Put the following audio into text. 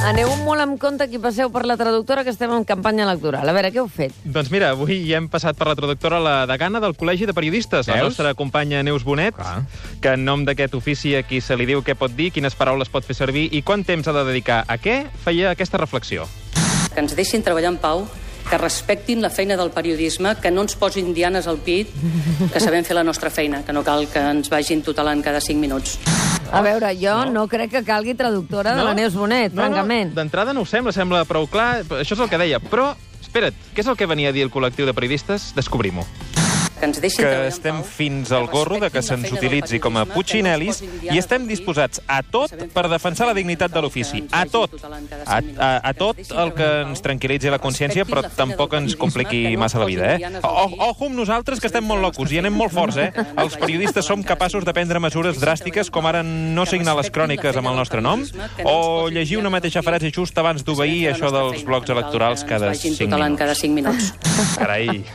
Aneu molt amb compte qui passeu per la traductora, que estem en campanya electoral. A veure, què heu fet? Doncs mira, avui ja hem passat per la traductora, la degana del Col·legi de Periodistes, la nostra companya Neus Bonet, que en nom d'aquest ofici a qui se li diu què pot dir, quines paraules pot fer servir i quant temps ha de dedicar a què, feia aquesta reflexió. Que ens deixin treballar en pau, que respectin la feina del periodisme, que no ens posin dianes al pit, que sabem fer la nostra feina, que no cal que ens vagin tutelant cada 5 minuts. A veure, jo no crec que calgui traductora de la Neus Bonet, francament. D'entrada no ho sembla prou clar, això és el que deia, però, espera't, què és el que venia a dir el col·lectiu de periodistes? Descobrim-ho. Que estem fins al gorro de que se'ns utilitzi com a putxinelis i estem disposats a tot per defensar la dignitat de l'ofici. A tot. A tot el que ens tranquil·litzi la consciència, però tampoc ens compliqui massa la vida, eh? Ojo amb nosaltres, que estem molt locos i anem molt forts, eh? Els periodistes som capaços de prendre mesures dràstiques, com ara no signar les cròniques amb el nostre nom o llegir una mateixa frase just abans d'obeir això dels blocs electorals cada 5 minuts. Carai.